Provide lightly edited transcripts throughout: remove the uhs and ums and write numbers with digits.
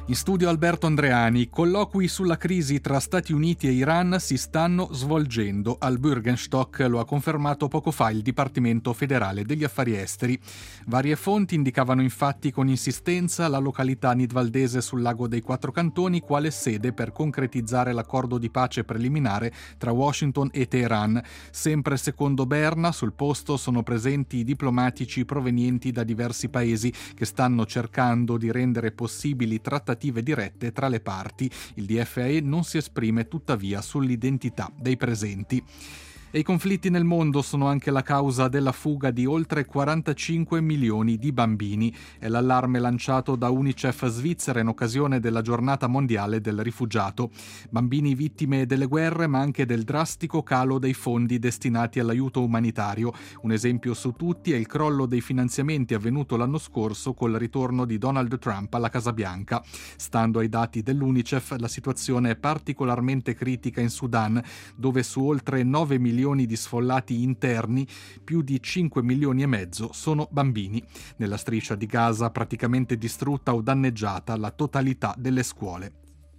In studio Alberto Andreani, colloqui sulla crisi tra Stati Uniti e Iran si stanno svolgendo. Al Bürgenstock lo ha confermato poco fa il Dipartimento federale degli affari esteri. Varie fonti indicavano infatti con insistenza la località nidvaldese sul lago dei Quattro Cantoni quale sede per concretizzare l'accordo di pace preliminare tra Washington e Teheran. Sempre secondo Berna, sul posto sono presenti diplomatici provenienti da diversi paesi che stanno cercando di rendere possibili trattative dirette tra le parti. Il DFA non si esprime tuttavia sull'identità dei presenti. E i conflitti nel mondo sono anche la causa della fuga di oltre 45 milioni di bambini. È l'allarme lanciato da UNICEF Svizzera in occasione della giornata mondiale del rifugiato. Bambini vittime delle guerre, ma anche del drastico calo dei fondi destinati all'aiuto umanitario. Un esempio su tutti è il crollo dei finanziamenti avvenuto l'anno scorso col ritorno di Donald Trump alla Casa Bianca. Stando ai dati dell'UNICEF, la situazione è particolarmente critica in Sudan, dove su oltre 9 milioni di sfollati interni, più di 5 milioni e mezzo sono bambini. Nella striscia di Gaza, praticamente distrutta o danneggiata la totalità delle scuole.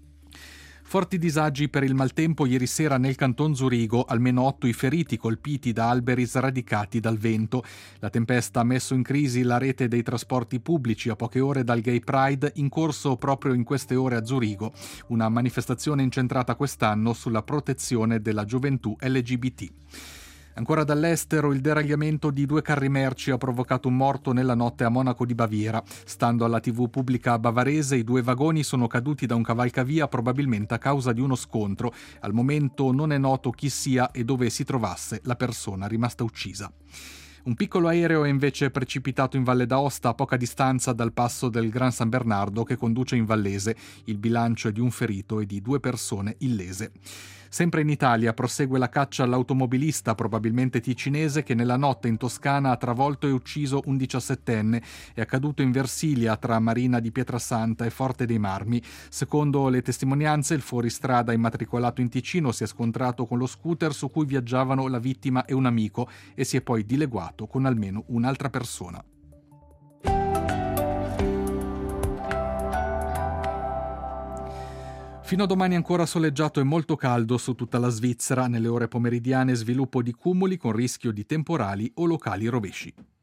Forti disagi per il maltempo ieri sera nel canton Zurigo, almeno 8 i feriti colpiti da alberi sradicati dal vento. La tempesta ha messo in crisi la rete dei trasporti pubblici a poche ore dal Gay Pride in corso proprio in queste ore a Zurigo, una manifestazione incentrata quest'anno sulla protezione della gioventù LGBT. Ancora dall'estero, il deragliamento di 2 carri merci ha provocato un morto nella notte a Monaco di Baviera. Stando alla TV pubblica bavarese, i 2 vagoni sono caduti da un cavalcavia probabilmente a causa di uno scontro. Al momento non è noto chi sia e dove si trovasse la persona rimasta uccisa. Un piccolo aereo è invece precipitato in Valle d'Aosta a poca distanza dal passo del Gran San Bernardo che conduce in Vallese. Il bilancio è di un ferito e di 2 persone illese. Sempre in Italia prosegue la caccia all'automobilista, probabilmente ticinese, che nella notte in Toscana ha travolto e ucciso un 17enne. È accaduto in Versilia, tra Marina di Pietrasanta e Forte dei Marmi. Secondo le testimonianze, il fuoristrada immatricolato in Ticino si è scontrato con lo scooter su cui viaggiavano la vittima e un amico e si è poi dileguato con almeno un'altra persona. Fino a domani ancora soleggiato e molto caldo su tutta la Svizzera. Nelle ore pomeridiane sviluppo di cumuli con rischio di temporali o locali rovesci.